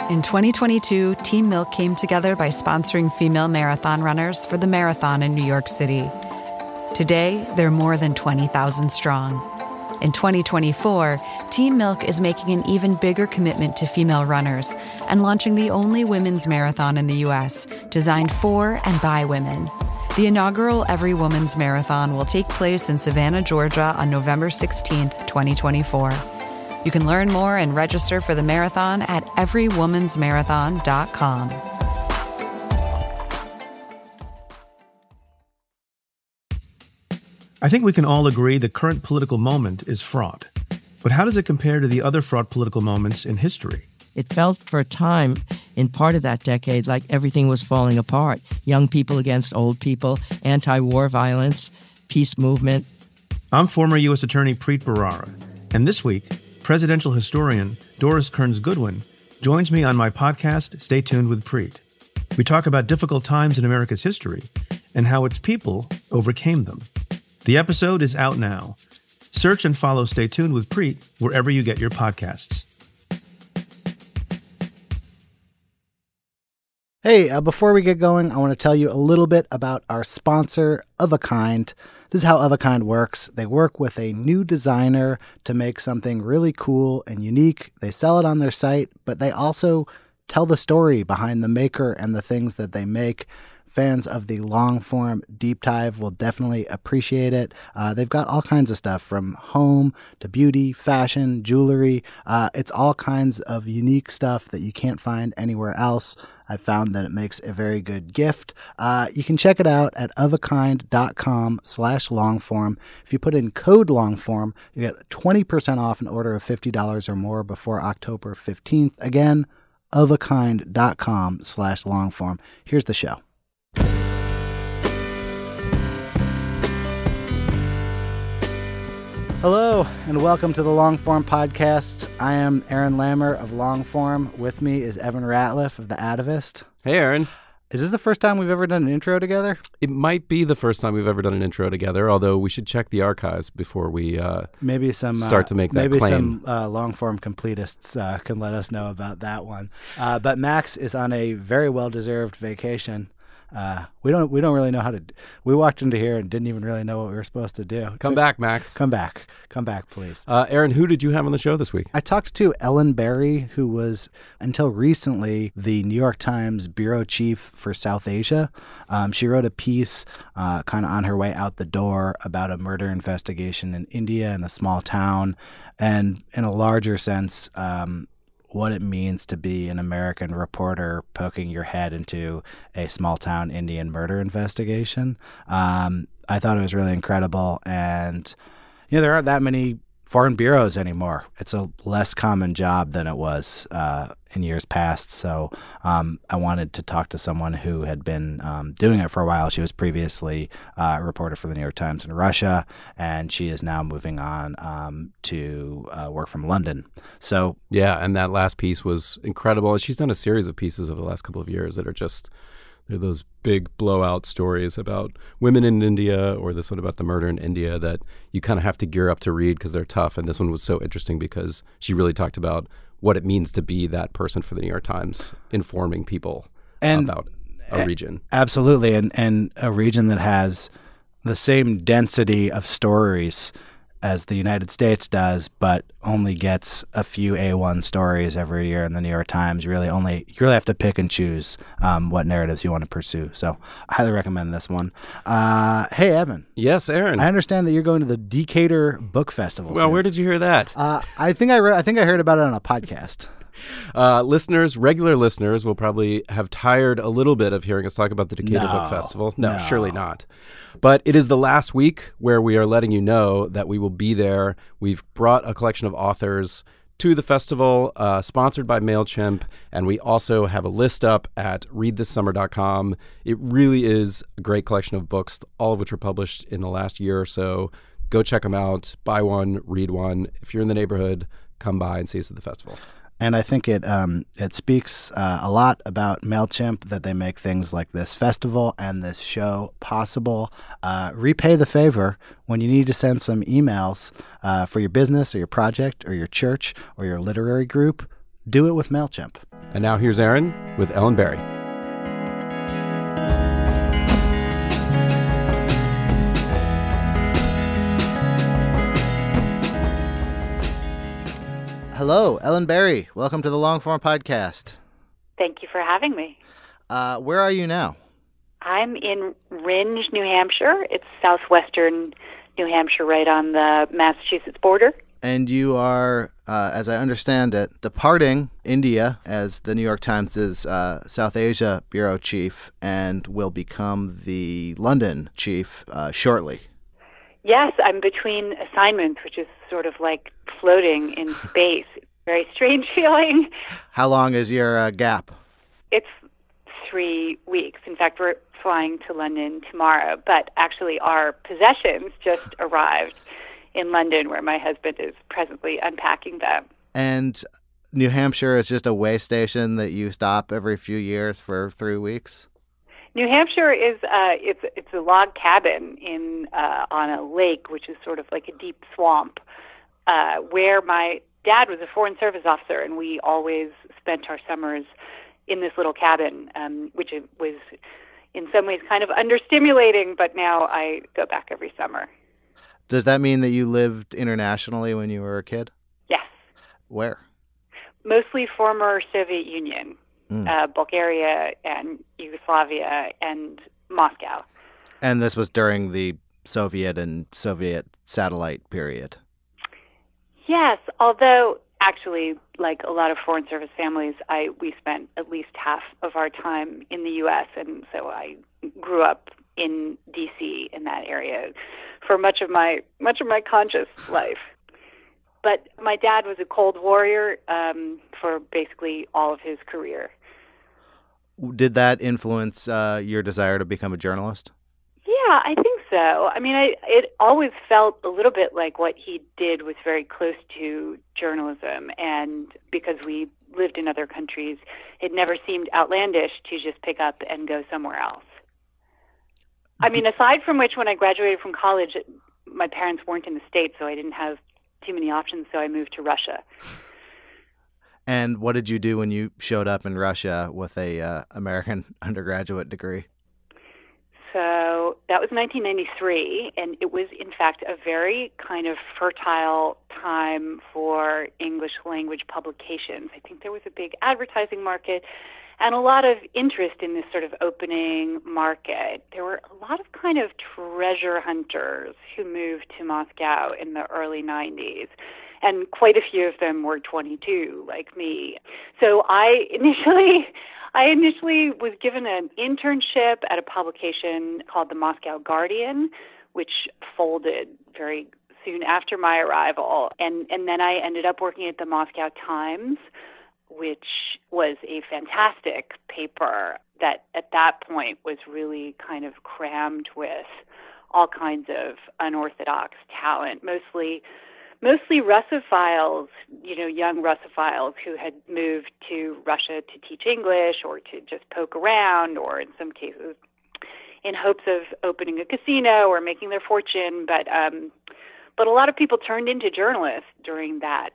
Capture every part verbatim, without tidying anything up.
In twenty twenty-two, Team Milk came together by sponsoring female marathon runners for the marathon in New York City. Today, they're more than twenty thousand strong. In twenty twenty-four, Team Milk is making an even bigger commitment to female runners and launching the only women's marathon in the U S designed for and by women. The inaugural Every Woman's Marathon will take place in Savannah, Georgia on November sixteenth, twenty twenty-four. You can learn more and register for the marathon at every woman's marathon dot com. I think we can all agree the current political moment is fraught. But how does it compare to the other fraught political moments in history? It felt for a time, in part of that decade, like everything was falling apart. Young people against old people, anti-war violence, peace movement. I'm former U S Attorney Preet Bharara, and this week, presidential historian Doris Kearns Goodwin joins me on my podcast, Stay Tuned with Preet. We talk about difficult times in America's history and how its people overcame them. The episode is out now. Search and follow Stay Tuned with Preet wherever you get your podcasts. Hey, uh, before we get going, I want to tell you a little bit about our sponsor, Of a Kind. This is how Of a Kind works. They work with a new designer to make something really cool and unique. They sell it on their site, but they also tell the story behind the maker and the things that they make. Fans of the long-form deep dive will definitely appreciate it. Uh, they've got all kinds of stuff from home to beauty, fashion, jewelry. Uh, it's all kinds of unique stuff that you can't find anywhere else. I found that it makes a very good gift. Uh, you can check it out at ofakind.com slash longform. If you put in code longform, you get twenty percent off an order of fifty dollars or more before October fifteenth. Again, ofakind.com slash longform. Here's the show. Hello, and welcome to the Longform Podcast. I am Aaron Lammer of Longform. With me is Evan Ratliff of The Atavist. Hey, Aaron. Is this the first time we've ever done an intro together? It might be the first time we've ever done an intro together, although we should check the archives before we uh, maybe some start uh, to make that maybe claim. Maybe some uh, Longform completists uh, can let us know about that one. Uh, but Max is on a very well-deserved vacation. Uh, we don't we don't really know how to. We walked into here and didn't even really know what we were supposed to do. Come back, Max. Come back. Come back, please. Uh, Aaron, who did you have on the show this week? I talked to Ellen Berry, who was, until recently, the New York Times bureau chief for South Asia. Um, she wrote a piece uh, kind of on her way out the door about a murder investigation in India in a small town. And in a larger sense, um, what it means to be an American reporter poking your head into a small-town Indian murder investigation. Um, I thought it was really incredible. And, you know, there aren't that many foreign bureaus anymore. It's a less common job than it was uh, in years past. So um, I wanted to talk to someone who had been um, doing it for a while. She was previously uh, a reporter for the New York Times in Russia, and she is now moving on um, to uh, work from London. So yeah, and that last piece was incredible. She's done a series of pieces over the last couple of years that are just they're those big blowout stories about women in India, or this one about the murder in India, that you kind of have to gear up to read because they're tough. And this one was so interesting because she really talked about what it means to be that person for the New York Times, informing people and about a region. Absolutely. And, and a region that has the same density of stories as the United States does, but only gets a few A one stories every year in the New York Times. You really only you really have to pick and choose um, what narratives you want to pursue. So I highly recommend this one. Uh, hey, Evan. Yes, Aaron. I understand that you're going to the Decatur Book Festival. Well, soon. Where did you hear that? Uh, I think I re- I think I heard about it on a podcast. Uh, listeners, regular listeners will probably have tired a little bit of hearing us talk about the Decatur No, Book Festival. No, no. surely not. But it is the last week where we are letting you know that we will be there. We've brought a collection of authors to the festival, uh, sponsored by MailChimp, and we also have a list up at read this summer dot com. It really is a great collection of books, all of which were published in the last year or so. Go check them out. Buy one, read one. If you're in the neighborhood, come by and see us at the festival. And I think it um, it speaks uh, a lot about MailChimp that they make things like this festival and this show possible. Uh, repay the favor when you need to send some emails uh, for your business or your project or your church or your literary group. Do it with MailChimp. And now here's Aaron with Ellen Berry. Hello, Ellen Berry. Welcome to the Longform Podcast. Thank you for having me. Uh, where are you now? I'm in Rindge, New Hampshire. It's southwestern New Hampshire, right on the Massachusetts border. And you are, uh, as I understand it, departing India as the New York Times' uh, South Asia bureau chief and will become the London chief uh, shortly. Yes, I'm between assignments, which is sort of like floating in space. Very strange feeling. How long is your uh, gap? It's three weeks. In fact, we're flying to London tomorrow, but actually our possessions just arrived in London, where my husband is presently unpacking them. And New Hampshire is just a way station that you stop every few years for three weeks? New Hampshire is uh, it's it's a log cabin in uh, on a lake, which is sort of like a deep swamp, uh, where my dad was a Foreign Service officer, and we always spent our summers in this little cabin, um, which was in some ways kind of understimulating, but now I go back every summer. Does that mean that you lived internationally when you were a kid? Yes. Where? Mostly former Soviet Union. Mm. Uh, Bulgaria and Yugoslavia and Moscow. And this was during the Soviet and Soviet satellite period. Yes, although actually, like a lot of Foreign Service families, I we spent at least half of our time in the U S, and so I grew up in D C in that area for much of my much of my conscious life. But my dad was a Cold Warrior um, for basically all of his career. Did that influence uh, your desire to become a journalist? Yeah, I think so. I mean, I, it always felt a little bit like what he did was very close to journalism. And because we lived in other countries, it never seemed outlandish to just pick up and go somewhere else. I mean, aside from which, when I graduated from college, my parents weren't in the States, so I didn't have too many options, so I moved to Russia. And what did you do when you showed up in Russia with a uh, American undergraduate degree? So that was nineteen ninety-three, and it was, in fact, a very kind of fertile time for English language publications. I think there was a big advertising market and a lot of interest in this sort of opening market. There were a lot of kind of treasure hunters who moved to Moscow in the early nineties, and quite a few of them were twenty-two, like me. So I initially, I initially was given an internship at a publication called the Moscow Guardian, which folded very soon after my arrival, and and then I ended up working at the Moscow Times, which was a fantastic paper that at that point was really kind of crammed with all kinds of unorthodox talent, mostly mostly Russophiles, you know, young Russophiles who had moved to Russia to teach English or to just poke around, or in some cases in hopes of opening a casino or making their fortune. But um, but a lot of people turned into journalists during that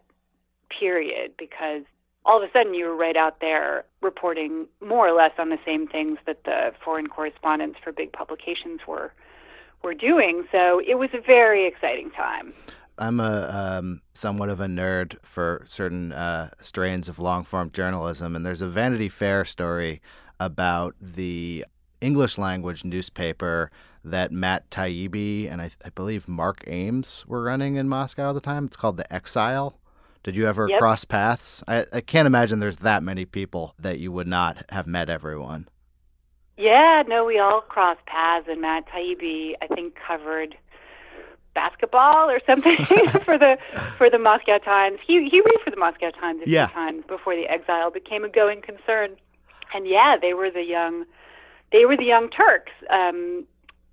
period because all of a sudden you were right out there reporting more or less on the same things that the foreign correspondents for big publications were were doing. So it was a very exciting time. I'm a um, somewhat of a nerd for certain uh, strains of long-form journalism, and there's a Vanity Fair story about the English language newspaper that Matt Taibbi and I, I believe Mark Ames were running in Moscow at the time. It's called The Exile. Did you ever Yep. cross paths? I, I can't imagine there's that many people that you would not have met everyone. Yeah, no, we all crossed paths, and Matt Taibbi, I think, covered basketball or something for the for the Moscow Times. He he wrote for the Moscow Times a Yeah. few times before The Exile became a going concern. And yeah, they were the young they were the young Turks, um,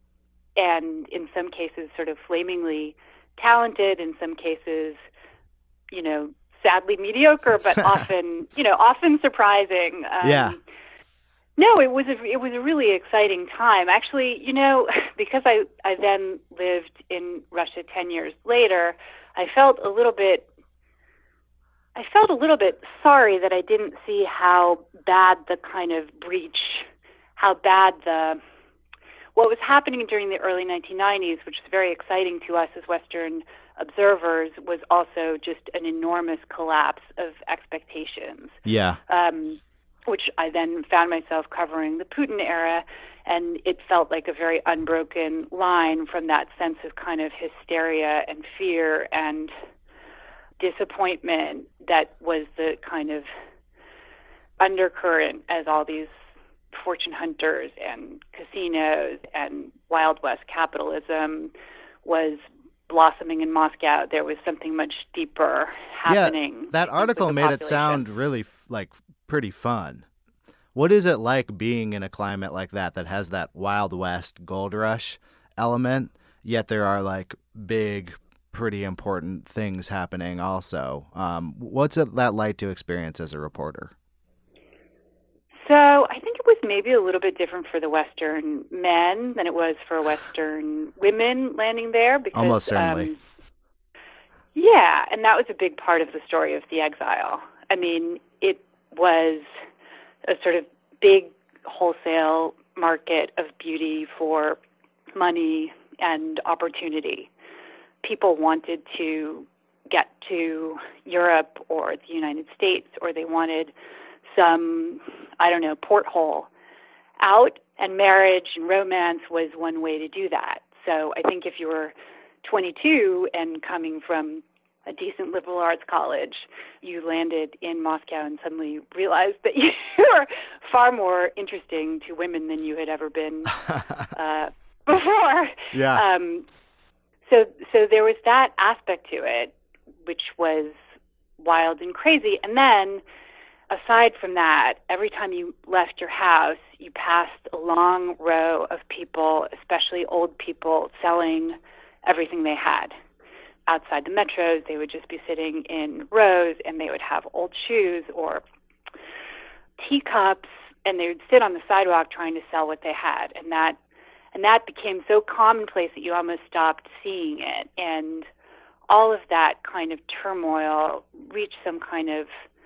and in some cases sort of flamingly talented, in some cases, you know, sadly mediocre, but often, you know, often surprising. Um, Yeah. No, it was a it was a really exciting time. Actually, you know, because I, I then lived in Russia ten years later, I felt a little bit I felt a little bit sorry that I didn't see how bad the kind of breach, how bad the, what was happening during the early nineteen nineties, which was very exciting to us as Western observers, was also just an enormous collapse of expectations. Yeah. Um, which I then found myself covering the Putin era, and it felt like a very unbroken line from that sense of kind of hysteria and fear and disappointment that was the kind of undercurrent as all these fortune hunters and casinos and Wild West capitalism was blossoming in Moscow. There was something much deeper happening. Yeah, that article made it sound really like pretty fun. What is it like being in a climate like that that has that Wild West gold rush element, yet there are like big, pretty important things happening also? Um, what's it that like to experience as a reporter? So I think it was maybe a little bit different for the Western men than it was for Western women landing there. Because, Almost certainly. Um, yeah, and that was a big part of the story of the exile. I mean, it was a sort of big wholesale market of beauty for money and opportunity. People wanted to get to Europe or the United States, or they wanted some, I don't know, porthole out, and marriage and romance was one way to do that. So I think if you were twenty-two and coming from a decent liberal arts college, you landed in Moscow and suddenly realized that you were far more interesting to women than you had ever been uh, before. Yeah. Um, so, so there was that aspect to it, which was wild and crazy. And then, aside from that, every time you left your house, you passed a long row of people, especially old people, selling everything they had. Outside the metros, they would just be sitting in rows, and they would have old shoes or teacups, and they would sit on the sidewalk trying to sell what they had. And that and that became so commonplace that you almost stopped seeing it. And all of that kind of turmoil reached some kind of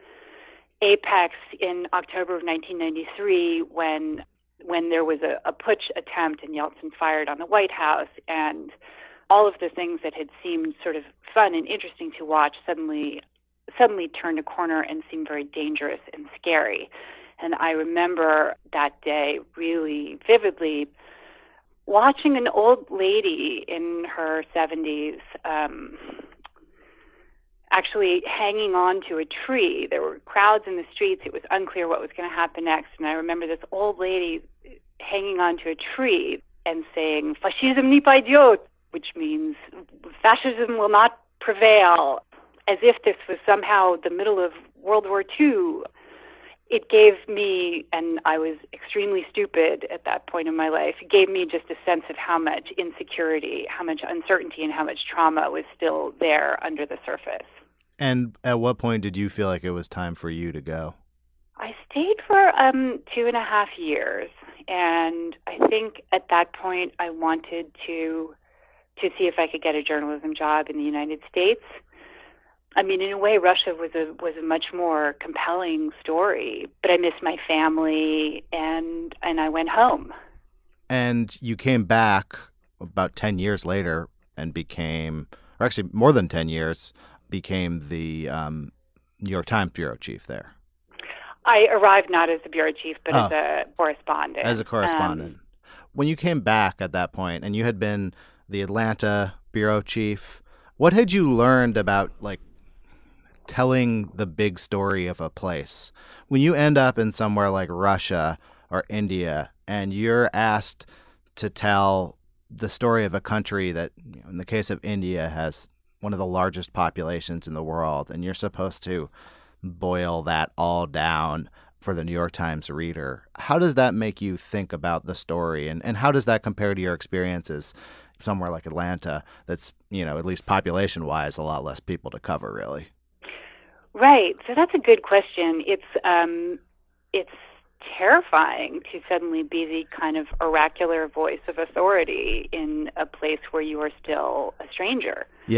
apex in October of nineteen ninety-three when when there was a, a putsch attempt and Yeltsin fired on the White House, and all of the things that had seemed sort of fun and interesting to watch suddenly suddenly turned a corner and seemed very dangerous and scary. And I remember that day really vividly, watching an old lady in her seventies um, actually hanging on to a tree. There were crowds in the streets. It was unclear what was going to happen next. And I remember this old lady hanging on to a tree and saying, "Fascism не пойдет," which means fascism will not prevail, as if this was somehow the middle of World War Two. It gave me, and I was extremely stupid at that point in my life, it gave me just a sense of how much insecurity, how much uncertainty, and how much trauma was still there under the surface. And at what point did you feel like it was time for you to go? I stayed for um, two and a half years, and I think at that point I wanted to to see if I could get a journalism job in the United States. I mean, in a way, Russia was a was a much more compelling story, but I missed my family, and and I went home. And you came back about ten years later and became, or actually more than ten years, became the um, New York Times bureau chief there. I arrived not as a bureau chief, but oh. as a correspondent. As a correspondent. Um, when you came back at that point, and you had been the Atlanta bureau chief, what had you learned about, like, telling the big story of a place? When you end up in somewhere like Russia or India and you're asked to tell the story of a country that, you know, in the case of India, has one of the largest populations in the world, and you're supposed to boil that all down for the New York Times reader, how does that make you think about the story, and, and how does that compare to your experiences somewhere like Atlanta that's, you know, at least population-wise, a lot less people to cover, really? Right. So that's a good question. It's um, it's terrifying to suddenly be the kind of oracular voice of authority in a place where you are still a stranger. Yeah.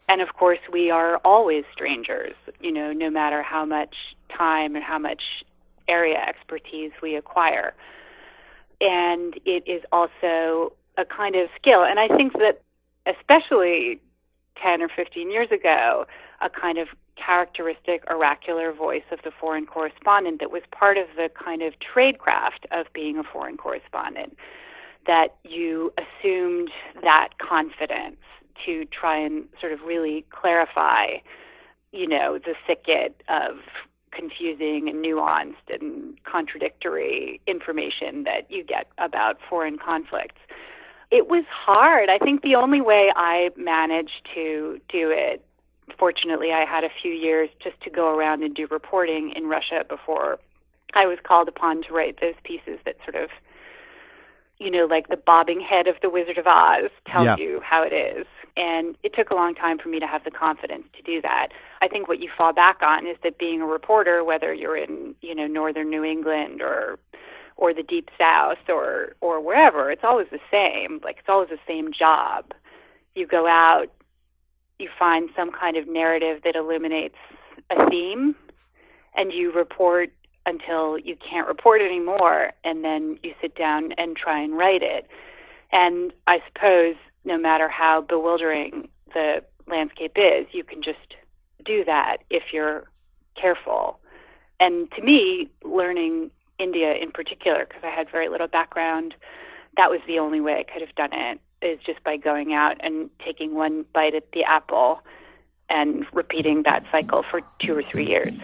And of course, we are always strangers, you know, no matter how much time and how much area expertise we acquire. And it is also a kind of skill. And I think that especially ten or fifteen years ago, a kind of characteristic oracular voice of the foreign correspondent that was part of the kind of tradecraft of being a foreign correspondent, that you assumed that confidence to try and sort of really clarify, you know, the thicket of confusing and nuanced and contradictory information that you get about foreign conflicts. It was hard. I think the only way I managed to do it, fortunately, I had a few years just to go around and do reporting in Russia before I was called upon to write those pieces that sort of, you know, like the bobbing head of the Wizard of Oz tells Yeah. you how it is. And it took a long time for me to have the confidence to do that. I think what you fall back on is that being a reporter, whether you're in, you know, northern New England or or the Deep South or or wherever, it's always the same. Like, it's always the same job. You go out, you find some kind of narrative that illuminates a theme, and you report until you can't report anymore, and then you sit down and try and write it. And I suppose no matter how bewildering the landscape is, you can just do that if you're careful. And to me, learning India in particular, because I had very little background, that was the only way I could have done it, is just by going out and taking one bite at the apple and repeating that cycle for two or three years.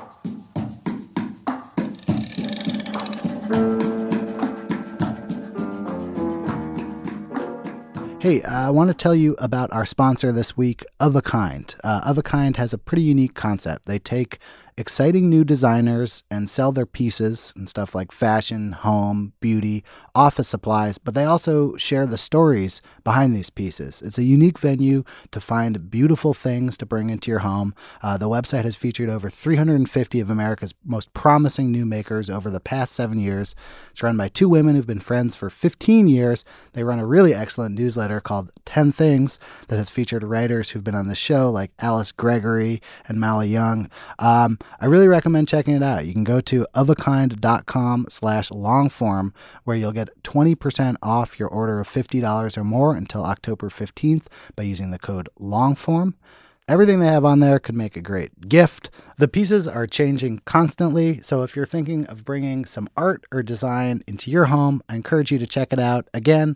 Hey, uh, I want to tell you about our sponsor this week, Of a Kind. Uh, Of a Kind has a pretty unique concept. They take exciting new designers and sell their pieces and stuff like fashion, home, beauty, office supplies, but they also share the stories behind these pieces. It's a unique venue to find beautiful things to bring into your home. Uh, the website has featured over three hundred fifty of America's most promising new makers over the past seven years. It's run by two women who've been friends for fifteen years. They run a really excellent newsletter called ten Things that has featured writers who've been on the show like Alice Gregory and Mala Young. Um, I really recommend checking it out. You can go to ofakind.com slash longform, where you'll get twenty percent off your order of fifty dollars or more until October fifteenth by using the code longform. Everything they have on there could make a great gift. The pieces are changing constantly, so if you're thinking of bringing some art or design into your home, I encourage you to check it out. Again,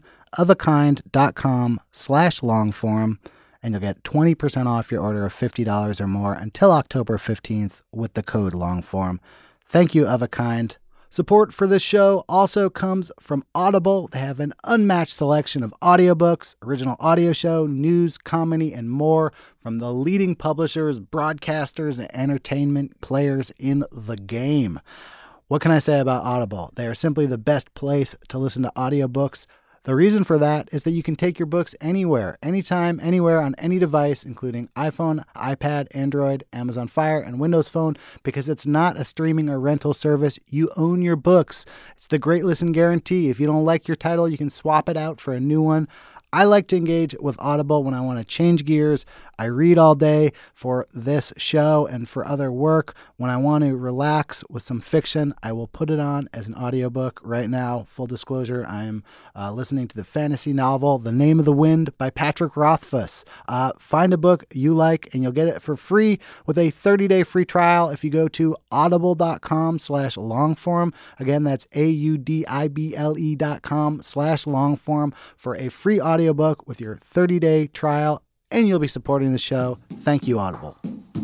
ofakind.com slash longform, and you'll get twenty percent off your order of fifty dollars or more until October fifteenth with the code longform. Thank you, Of a Kind. Support for this show also comes from Audible. They have an unmatched selection of audiobooks, original audio show, news, comedy, and more from the leading publishers, broadcasters, and entertainment players in the game. What can I say about Audible? They are simply the best place to listen to audiobooks. The reason for that is that you can take your books anywhere, anytime, anywhere, on any device, including iPhone, iPad, Android, Amazon Fire, and Windows Phone, because it's not a streaming or rental service. You own your books. It's the Great Listen Guarantee. If you don't like your title, you can swap it out for a new one. I like to engage with Audible when I want to change gears. I read all day for this show and for other work. When I want to relax with some fiction, I will put it on as an audiobook. Right now, full disclosure, I am uh, listening to the fantasy novel The Name of the Wind by Patrick Rothfuss. Uh, find a book you like and you'll get it for free with a thirty-day free trial if you go to audible.com slash longform. Again, that's A-U-D-I-B-L-E dot com slash longform for a free audio book with your thirty-day trial, and you'll be supporting the show. Thank you, Audible.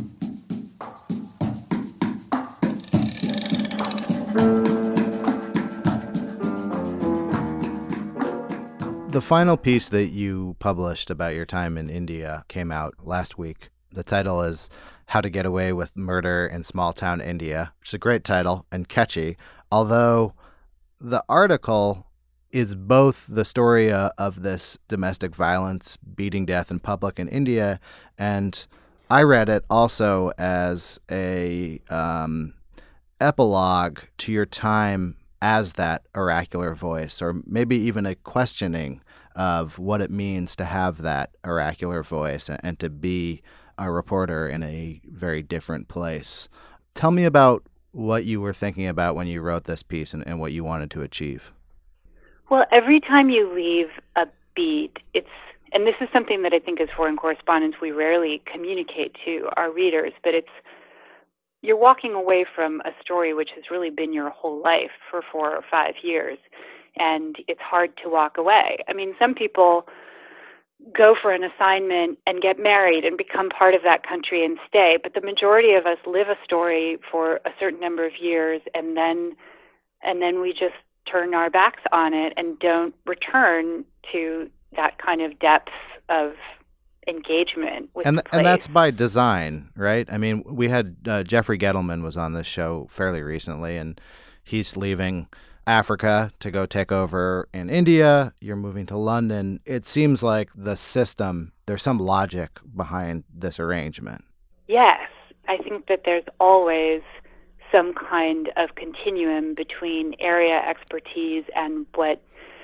The final piece that you published about your time in India came out last week. The title is How to Get Away with Murder in Small Town India, which is a great title and catchy, although the article is both the story uh, of this domestic violence beating death in public in India, and I read it also as a um, epilogue to your time as that oracular voice, or maybe even a questioning of what it means to have that oracular voice and, and to be a reporter in a very different place. Tell me about what you were thinking about when you wrote this piece and, and what you wanted to achieve. Well, every time you leave a beat, it's, and this is something that I think as foreign correspondents we rarely communicate to our readers, but it's, you're walking away from a story which has really been your whole life for four or five years, and it's hard to walk away. I mean, some people go for an assignment and get married and become part of that country and stay, but the majority of us live a story for a certain number of years, and then and then we just turn our backs on it and don't return to that kind of depth of engagement with and the place. And that's by design, right? I mean, we had uh, Jeffrey Gettleman was on this show fairly recently, and he's leaving Africa to go take over in India. You're moving to London. It seems like the system, there's some logic behind this arrangement. Yes, I think that there's always some kind of continuum between area expertise and what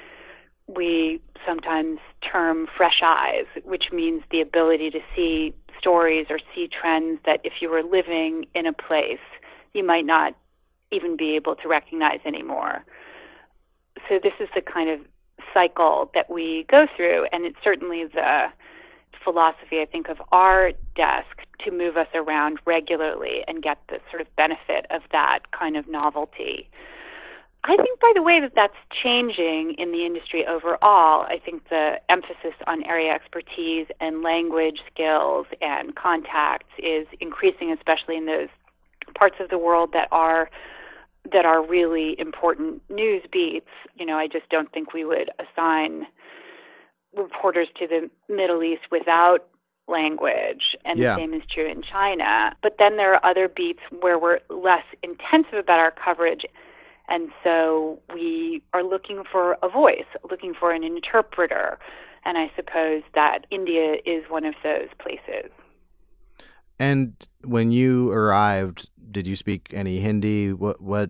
we sometimes term fresh eyes, which means the ability to see stories or see trends that if you were living in a place, you might not even be able to recognize anymore. So this is the kind of cycle that we go through, and it's certainly the philosophy, I think, of our desk to move us around regularly and get the sort of benefit of that kind of novelty. I think, by the way, that that's changing in the industry overall. I think the emphasis on area expertise and language skills and contacts is increasing, especially in those parts of the world that are that are really important news beats. You know, I just don't think we would assign reporters to the Middle East without language, and yeah. the same is true in China. But then there are other beats where we're less intensive about our coverage, and so we are looking for a voice, looking for an interpreter, and I suppose that India is one of those places. And when you arrived, did you speak any Hindi? What, what,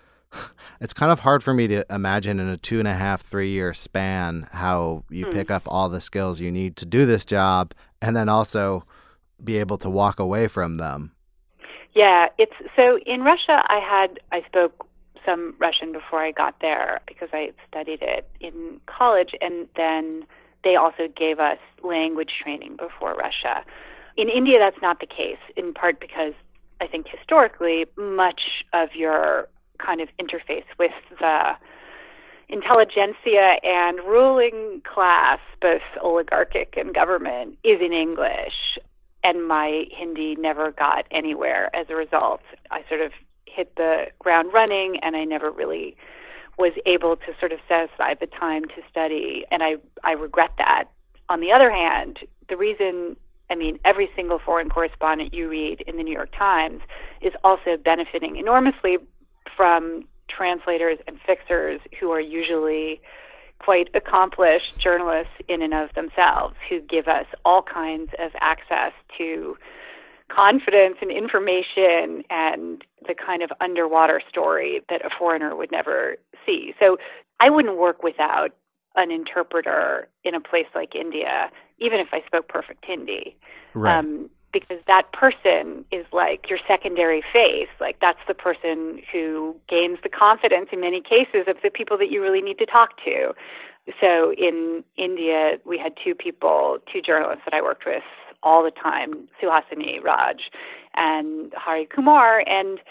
it's kind of hard for me to imagine in a two and a half, three year span how you mm. pick up all the skills you need to do this job and then also be able to walk away from them. Yeah, it's so in Russia, I had, I spoke some Russian before I got there because I studied it in college, and then they also gave us language training before Russia. In India, that's not the case, in part because I think historically much of your kind of interface with the intelligentsia and ruling class, both oligarchic and government, is in English. And my Hindi never got anywhere as a result. I sort of hit the ground running, and I never really was able to sort of set aside the time to study, and I, I regret that. On the other hand, the reason I mean, every single foreign correspondent you read in the New York Times is also benefiting enormously from translators and fixers who are usually quite accomplished journalists in and of themselves, who give us all kinds of access to confidence and information and the kind of underwater story that a foreigner would never see. So I wouldn't work without an interpreter in a place like India, even if I spoke perfect Hindi, right. um, because that person is like your secondary face. Like that's the person who gains the confidence in many cases of the people that you really need to talk to. So in India, we had two people, two journalists that I worked with all the time, Suhasini Raj and Hari Kumar, and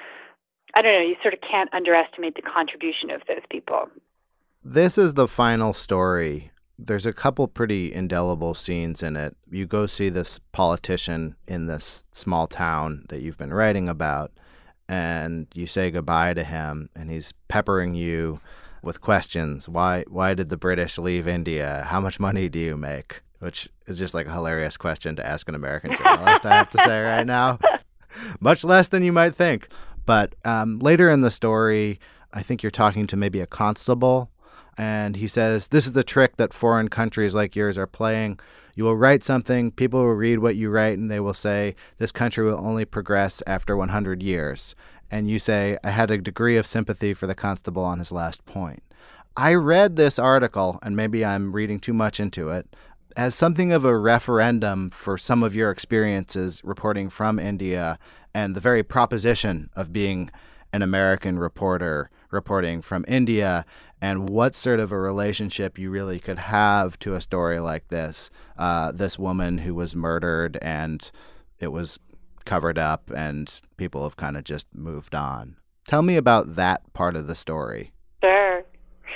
I don't know, you sort of can't underestimate the contribution of those people. This is the final story. There's a couple pretty indelible scenes in it. You go see this politician in this small town that you've been writing about, and you say goodbye to him, and he's peppering you with questions. Why why did the British leave India? How much money do you make? Which is just like a hilarious question to ask an American journalist, I have to say right now. Much less than you might think. But um, later in the story, I think you're talking to maybe a constable, and he says, this is the trick that foreign countries like yours are playing. You will write something, people will read what you write, and they will say, this country will only progress after one hundred years. And you say, I had a degree of sympathy for the constable on his last point. I read this article, and maybe I'm reading too much into it, as something of a referendum for some of your experiences reporting from India and the very proposition of being an American reporter reporting from India, and what sort of a relationship you really could have to a story like this. Uh, this woman who was murdered, and it was covered up, and people have kind of just moved on. Tell me about that part of the story. Sure.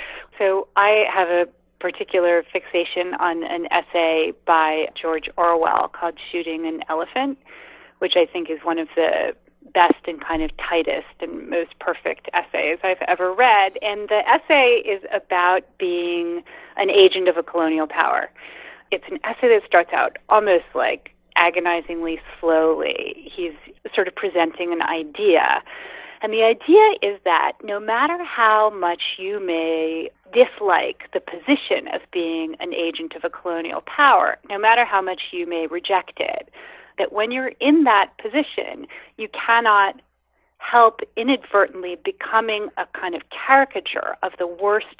So I have a particular fixation on an essay by George Orwell called Shooting an Elephant, which I think is one of the best and kind of tightest and most perfect essays I've ever read. And the essay is about being an agent of a colonial power. It's an essay that starts out almost like agonizingly slowly. He's sort of presenting an idea. And the idea is that no matter how much you may dislike the position of being an agent of a colonial power, no matter how much you may reject it, that when you're in that position, you cannot help inadvertently becoming a kind of caricature of the worst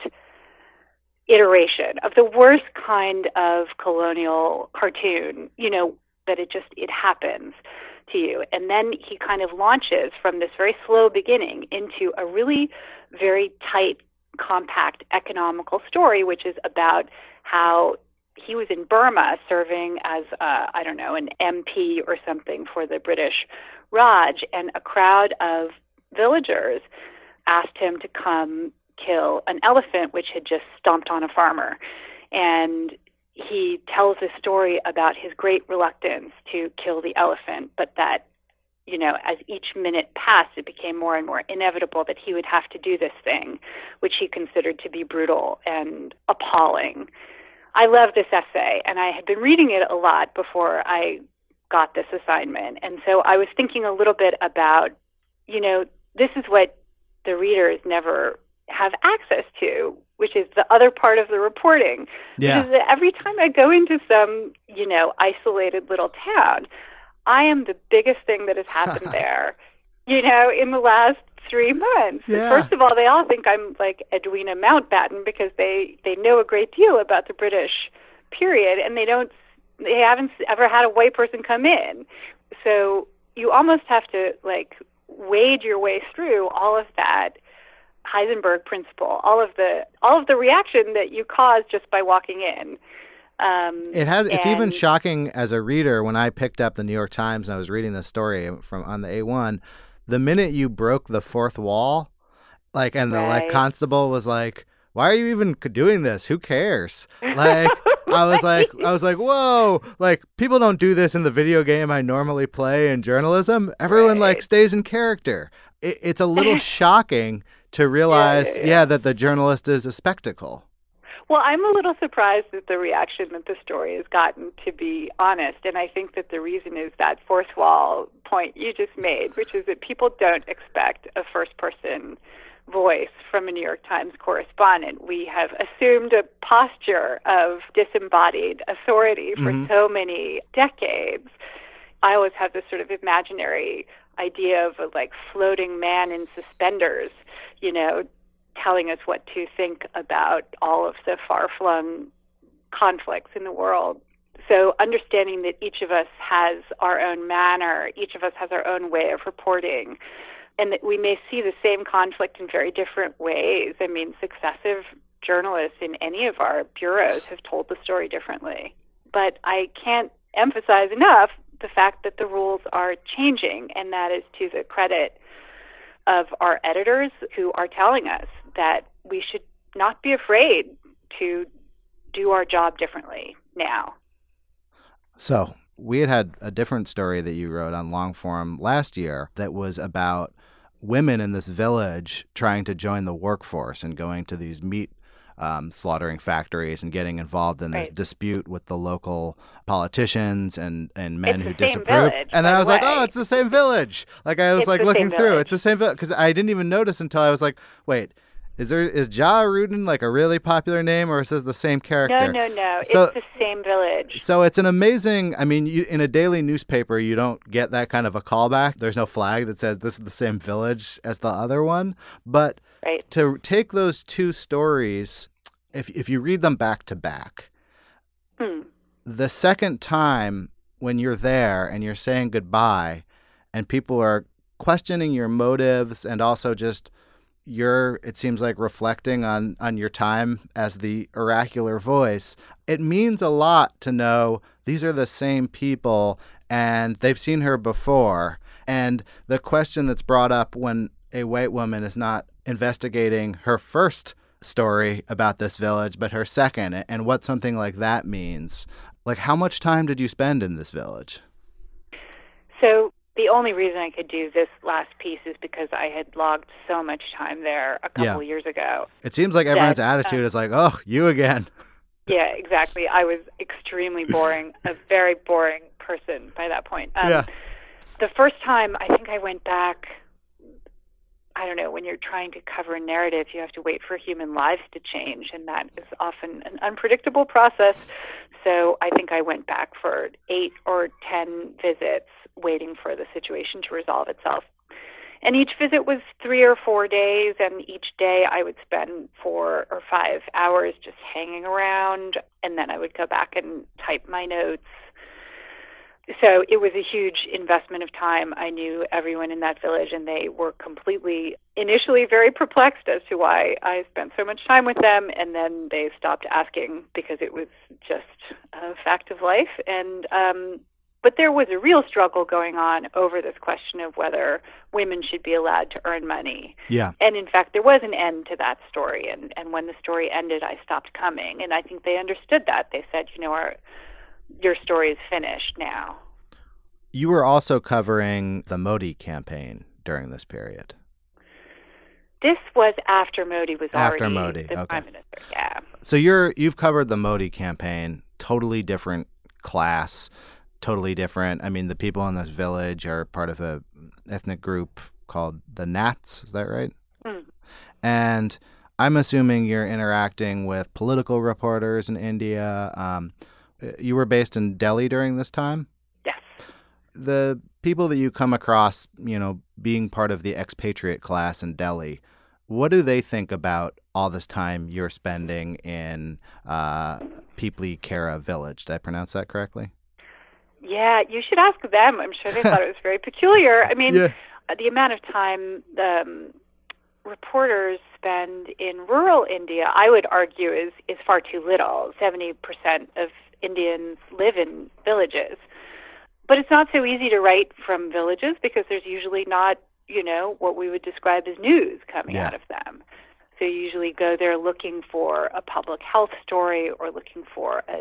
iteration, of the worst kind of colonial cartoon, you know, that it just, it happens to you. And then he kind of launches from this very slow beginning into a really very tight, compact, economical story, which is about how he was in Burma serving as, uh, I don't know, an M P or something for the British Raj, and a crowd of villagers asked him to come kill an elephant which had just stomped on a farmer. And he tells this story about his great reluctance to kill the elephant, but that, you know, as each minute passed, it became more and more inevitable that he would have to do this thing, which he considered to be brutal and appalling. I love this essay, and I had been reading it a lot before I got this assignment. And so I was thinking a little bit about, you know, this is what the readers never have access to, which is the other part of the reporting. Yeah. Because every time I go into some, you know, isolated little town, I am the biggest thing that has happened there, you know, in the last three months. Yeah. First of all, they all think I'm like Edwina Mountbatten because they, they know a great deal about the British period, and they don't, they haven't ever had a white person come in. So you almost have to like wade your way through all of that Heisenberg principle, all of the all of the reaction that you cause just by walking in. Um, it has. It's and, even shocking as a reader when I picked up the New York Times and I was reading this story from on the A one. The minute you broke the fourth wall, like, and the right. like constable was like, "Why are you even doing this? Who cares?" Like, I was like, I was like, "Whoa!" Like, people don't do this in the video game I normally play in journalism. Everyone right. like stays in character. It, it's a little shocking to realize, yeah, yeah, yeah. yeah, that the journalist is a spectacle. Well, I'm a little surprised at the reaction that the story has gotten, to be honest. And I think that the reason is that fourth wall point you just made, which is that people don't expect a first-person voice from a New York Times correspondent. We have assumed a posture of disembodied authority for Mm-hmm. so many decades. I always have this sort of imaginary idea of a like floating man in suspenders, you know, telling us what to think about all of the far-flung conflicts in the world. So understanding that each of us has our own manner, each of us has our own way of reporting, and that we may see the same conflict in very different ways. I mean, successive journalists in any of our bureaus have told the story differently. But I can't emphasize enough the fact that the rules are changing, and that is to the credit of our editors who are telling us that we should not be afraid to do our job differently now. So we had had a different story that you wrote on Longform last year that was about women in this village trying to join the workforce and going to these meat um, slaughtering factories and getting involved in this Right. dispute with the local politicians and, and men It's who the same disapprove. village, And then by I was the like, way. oh, it's the same village. Like I was It's like the looking same through. village. It's the same village because I didn't even notice until I was like, wait, Is there is Ja Rudin like a really popular name, or is this the same character? No, no, no. So, it's the same village. So it's an amazing, I mean, you, in a daily newspaper, you don't get that kind of a callback. There's no flag that says this is the same village as the other one. But right. to take those two stories, if if you read them back to back, hmm. the second time when you're there and you're saying goodbye and people are questioning your motives and also just you're, it seems like, reflecting on, on your time as the oracular voice, it means a lot to know these are the same people and they've seen her before. And the question that's brought up when a white woman is not investigating her first story about this village, but her second, and what something like that means. Like, how much time did you spend in this village? So the only reason I could do this last piece is because I had logged so much time there a couple Yeah. years ago. It seems like everyone's that, attitude uh, is like, oh, you again. Yeah, exactly. I was extremely boring, a very boring person by that point. Um, Yeah. The first time, I think I went back, I don't know, when you're trying to cover a narrative, you have to wait for human lives to change, and that is often an unpredictable process. So I think I went back for eight or ten visits, waiting for the situation to resolve itself. And each visit was three or four days, and each day I would spend four or five hours just hanging around, and then I would go back and type my notes. So it was a huge investment of time. I knew everyone in that village, and they were completely, initially very perplexed as to why I spent so much time with them, and then they stopped asking because it was just a fact of life. And um, but there was a real struggle going on over this question of whether women should be allowed to earn money. Yeah. And in fact, there was an end to that story. And, and when the story ended, I stopped coming. And I think they understood that. They said, you know, our, your story is finished now. You were also covering the Modi campaign during this period. This was after Modi was After already Modi, the okay. prime minister. Yeah. So you're you've covered the Modi campaign, totally different class, totally different. I mean, the people in this village are part of a ethnic group called the Nats. Is that right? Mm. And I'm assuming you're interacting with political reporters in India. Um, you were based in Delhi during this time? Yes. The people that you come across, you know, being part of the expatriate class in Delhi, what do they think about all this time you're spending in uh, Pipli Kara village? Did I pronounce that correctly? Yeah, you should ask them. I'm sure they thought it was very peculiar. I mean, Yeah. the amount of time the um, reporters spend in rural India, I would argue, is, is far too little. seventy percent of Indians live in villages. But it's not so easy to write from villages because there's usually not, you know, what we would describe as news coming Yeah. out of them. So you usually go there looking for a public health story or looking for a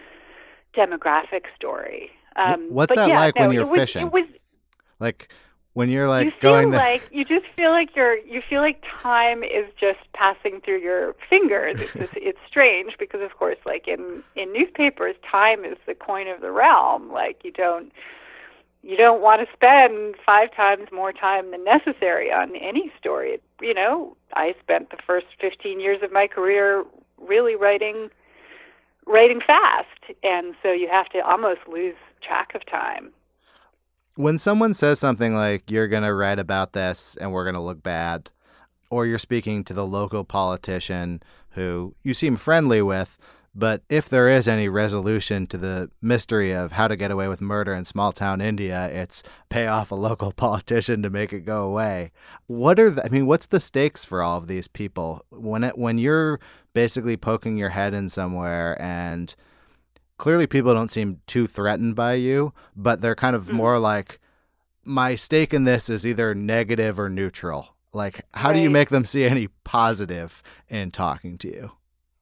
demographic story. Um, What's but that yeah, like no, when you're it was, fishing? It was, Like when you're like you feel going there. like you just feel like you're you feel like time is just passing through your fingers. It's just, it's strange because of course, like in in newspapers, time is the coin of the realm. Like you don't you don't want to spend five times more time than necessary on any story. You know, I spent the first fifteen years of my career really writing writing fast, and so you have to almost lose track of time. When someone says something like, you're going to write about this and we're going to look bad, or you're speaking to the local politician who you seem friendly with, but if there is any resolution to the mystery of how to get away with murder in small town India, it's pay off a local politician to make it go away. What are the, I mean, what's the stakes for all of these people when it, when you're basically poking your head in somewhere and clearly people don't seem too threatened by you, but they're kind of mm-hmm. more like, my stake in this is either negative or neutral. Like, how right. do you make them see any positive in talking to you?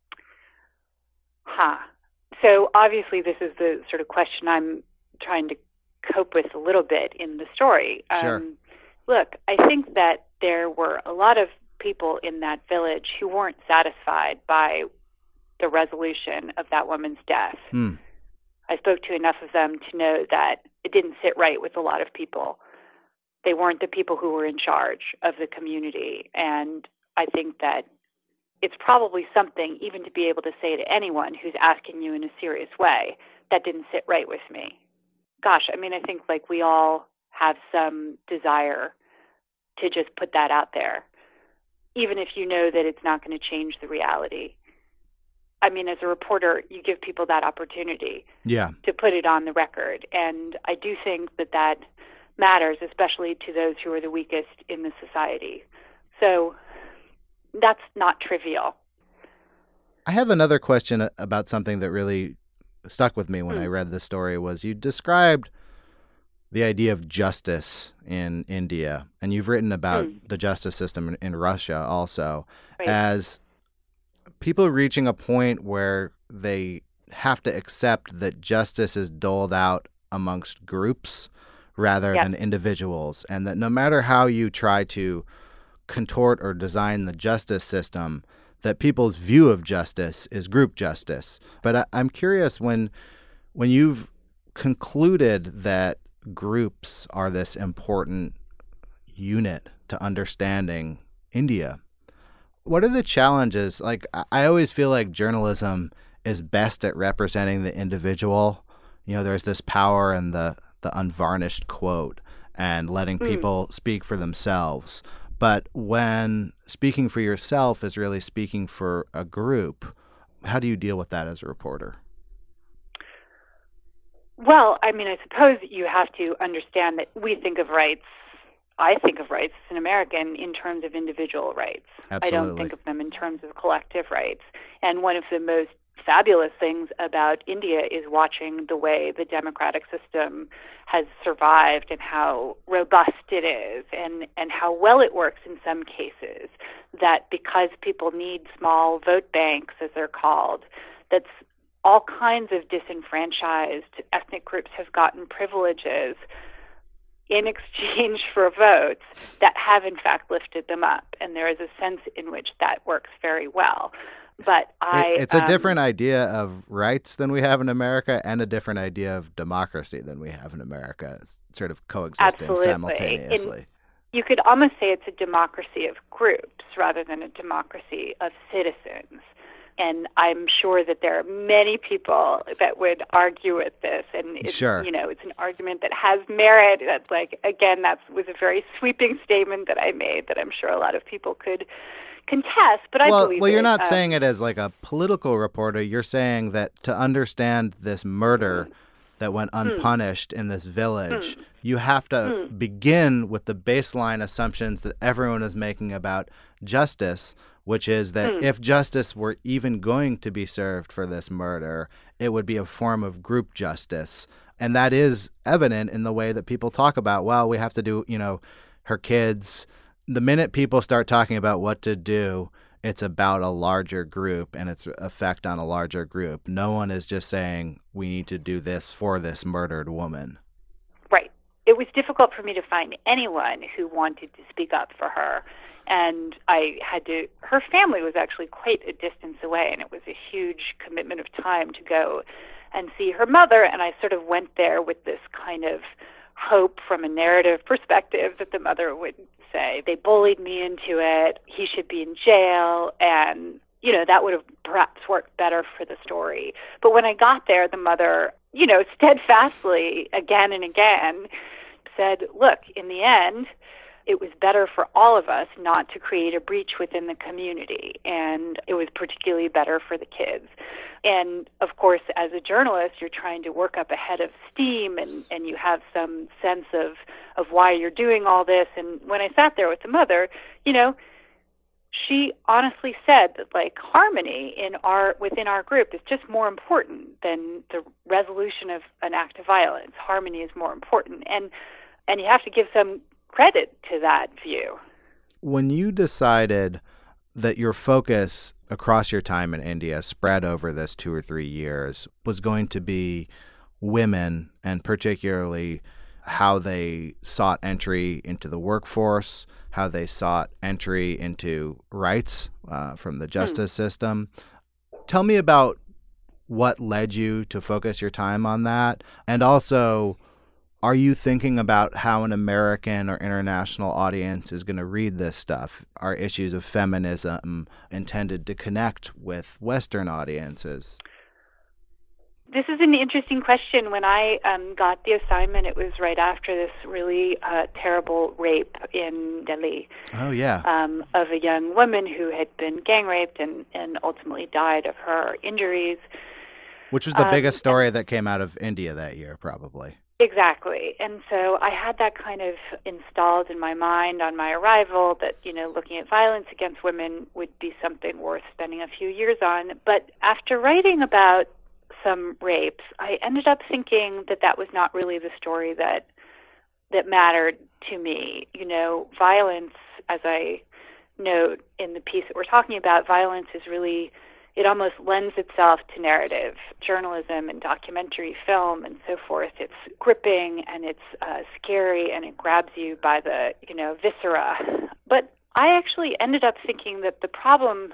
Huh. So obviously this is the sort of question I'm trying to cope with a little bit in the story. Sure. Um, look, I think that there were a lot of people in that village who weren't satisfied by the resolution of that woman's death. Hmm. I spoke to enough of them to know that it didn't sit right with a lot of people. They weren't the people who were in charge of the community. And I think that it's probably something even to be able to say to anyone who's asking you in a serious way, that didn't sit right with me. Gosh, I mean, I think like we all have some desire to just put that out there, even if you know that it's not going to change the reality. I mean, as a reporter, you give people that opportunity yeah. to put it on the record. And I do think that that matters, especially to those who are the weakest in the society. So that's not trivial. I have another question about something that really stuck with me when mm. I read the story. Was you described the idea of justice in India, and you've written about mm. the justice system in, in Russia also, right. as people reaching a point where they have to accept that justice is doled out amongst groups rather yep. than individuals, and that no matter how you try to contort or design the justice system, that people's view of justice is group justice. But I, I'm curious, when when you've concluded that groups are this important unit to understanding India, what are the challenges? Like, I always feel like journalism is best at representing the individual. You know, there's this power in the, the unvarnished quote and letting people mm. speak for themselves. But when speaking for yourself is really speaking for a group, how do you deal with that as a reporter? Well, I mean, I suppose you have to understand that we think of rights, I think of rights as an American in terms of individual rights. Absolutely. I don't think of them in terms of collective rights. And one of the most fabulous things about India is watching the way the democratic system has survived and how robust it is and, and how well it works in some cases, that because people need small vote banks, as they're called, that's all kinds of disenfranchised ethnic groups have gotten privileges in exchange for votes that have in fact lifted them up. And there is a sense in which that works very well. But I, it, it's a um, different idea of rights than we have in America, and a different idea of democracy than we have in America, sort of coexisting absolutely. simultaneously. And you could almost say it's a democracy of groups rather than a democracy of citizens. And I'm sure that there are many people that would argue with this. And it's, sure. you know, it's an argument that has merit. That's like, again, that was a very sweeping statement that I made that I'm sure a lot of people could contest, but I well, believe Well, you're it. not um, saying it as like a political reporter. You're saying that to understand this murder mm. that went unpunished mm. in this village, mm. you have to mm. begin with the baseline assumptions that everyone is making about justice, which is that mm. if justice were even going to be served for this murder, it would be a form of group justice. And that is evident in the way that people talk about, well, we have to do, you know, her kids. The minute people start talking about what to do, it's about a larger group and its effect on a larger group. No one is just saying, we need to do this for this murdered woman. Right. It was difficult for me to find anyone who wanted to speak up for her. And I had to, her family was actually quite a distance away, and it was a huge commitment of time to go and see her mother. And I sort of went there with this kind of hope from a narrative perspective that the mother would say, they bullied me into it, he should be in jail, and, you know, that would have perhaps worked better for the story. But when I got there, the mother, you know, steadfastly, again and again, said, look, in the end, it was better for all of us not to create a breach within the community, and it was particularly better for the kids. And, of course, as a journalist, you're trying to work up a head of steam, and, and you have some sense of, of why you're doing all this. And when I sat there with the mother, you know, she honestly said that, like, harmony in our within our group is just more important than the resolution of an act of violence. Harmony is more important. And and you have to give some credit to that view. When you decided that your focus across your time in India, spread over this two or three years, was going to be women, and particularly how they sought entry into the workforce, how they sought entry into rights uh, from the justice mm. system. Tell me about what led you to focus your time on that, and also Are you thinking about how an American or international audience is going to read this stuff? Are issues of feminism intended to connect with Western audiences? This is an interesting question. When I um, got the assignment, it was right after this really uh, terrible rape in Delhi. Oh, yeah. Um, of a young woman who had been gang raped and, and ultimately died of her injuries. Which was the um, biggest story that came out of India that year, probably. Exactly. And so I had that kind of installed in my mind on my arrival that, you know, looking at violence against women would be something worth spending a few years on. But after writing about some rapes, I ended up thinking that that was not really the story that that mattered to me. You know, violence, as I note in the piece that we're talking about, violence is really, it almost lends itself to narrative journalism and documentary film and so forth. It's gripping and it's uh, scary and it grabs you by the, you know, viscera. But I actually ended up thinking that the problem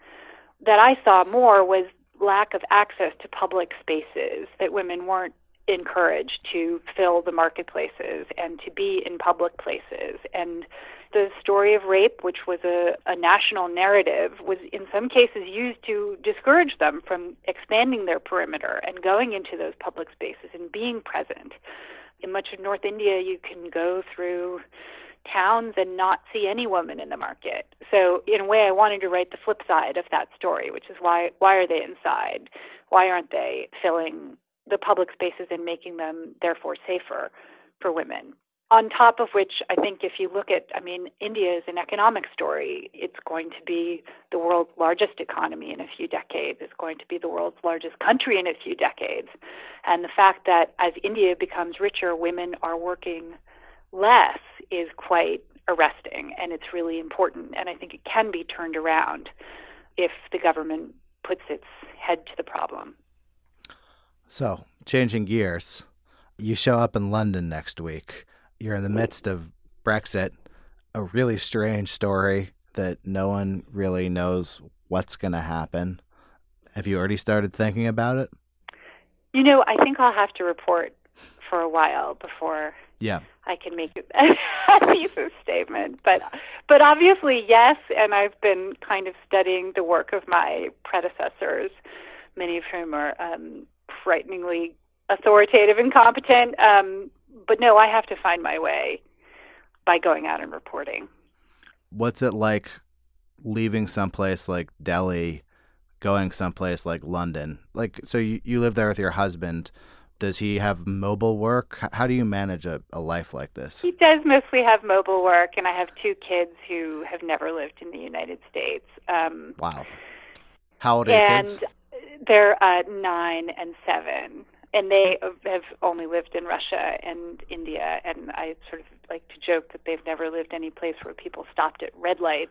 that I saw more was lack of access to public spaces, that women weren't encouraged to fill the marketplaces and to be in public places. And the story of rape, which was a, a national narrative, was in some cases used to discourage them from expanding their perimeter and going into those public spaces and being present. In much of North India, you can go through towns and not see any woman in the market. So in a way, I wanted to write the flip side of that story, which is why why are they inside? Why aren't they filling the public spaces and making them therefore safer for women? On top of which, I think if you look at, I mean, India is an economic story. It's going to be the world's largest economy in a few decades. It's going to be the world's largest country in a few decades. And the fact that as India becomes richer, women are working less is quite arresting, and it's really important. And I think it can be turned around if the government puts its head to the problem. So, changing gears, you show up in London next week. You're in the midst of Brexit, a really strange story that no one really knows what's going to happen. Have you already started thinking about it? You know, I think I'll have to report for a while before yeah. I can make a thesis statement. But, but obviously, yes, and I've been kind of studying the work of my predecessors, many of whom are um, frighteningly authoritative and competent. Um, but no, I have to find my way by going out and reporting. What's it like leaving someplace like Delhi, going someplace like London? Like, so you, you live there with your husband. Does he have mobile work? How do you manage a, a life like this? He does mostly have mobile work, and I have two kids who have never lived in the United States. Um, wow. How old are your kids? And they're uh, nine and seven. And they have only lived in Russia and India, and I sort of like to joke that they've never lived any place where people stopped at red lights.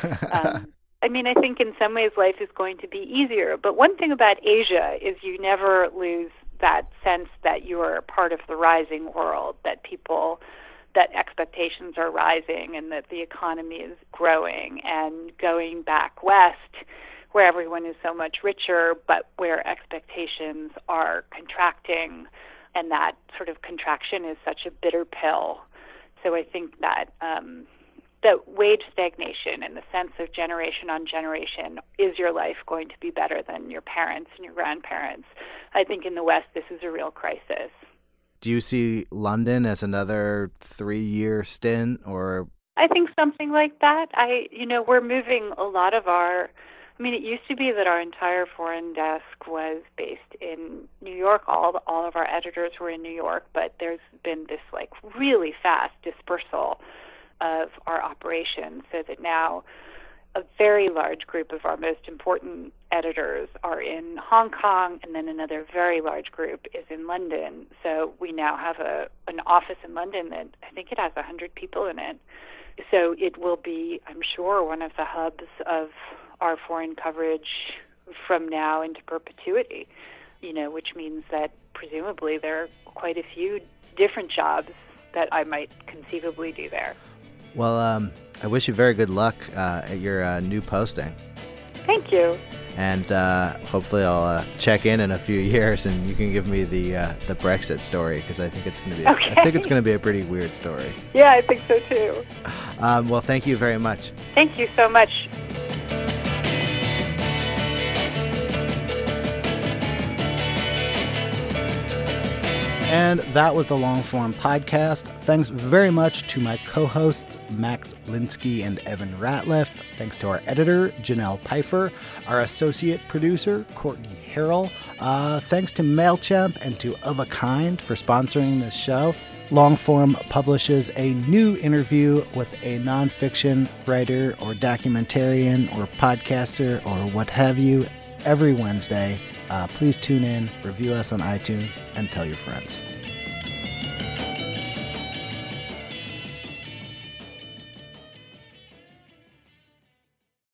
um, I mean, I think in some ways life is going to be easier, but one thing about Asia is you never lose that sense that you're part of the rising world, that people, that expectations are rising and that the economy is growing, and going back west, where everyone is so much richer, but where expectations are contracting, and that sort of contraction is such a bitter pill. So I think that um, the wage stagnation and the sense of generation on generation, is your life going to be better than your parents and your grandparents? I think in the West, this is a real crisis. Do you see London as another three-year stint, or? I think something like that. I, you know, we're moving a lot of our I mean, it used to be that our entire foreign desk was based in New York. All all of our editors were in New York, but there's been this like really fast dispersal of our operations, so that now a very large group of our most important editors are in Hong Kong, and then another very large group is in London. So we now have a an office in London that I think it has one hundred people in it. So it will be, I'm sure, one of the hubs of our foreign coverage from now into perpetuity, you know, which means that presumably there are quite a few different jobs that I might conceivably do there. Well, um, I wish you very good luck uh, at your uh, new posting. Thank you. And uh, hopefully I'll uh, check in in a few years, and you can give me the uh, the Brexit story, because I think it's going to be. Okay. I think it's going to be a pretty weird story. Yeah, I think so too. Um, well, thank you very much. Thank you so much. And that was the Long Form Podcast. Thanks very much to my co-hosts, Max Linsky and Evan Ratliff. Thanks to our editor, Janelle Pfeiffer, our associate producer, Courtney Harrell. Uh, thanks to MailChimp and to Of a Kind for sponsoring this show. Longform publishes a new interview with a nonfiction writer or documentarian or podcaster or what have you every Wednesday. Uh, please tune in, review us on iTunes, and tell your friends.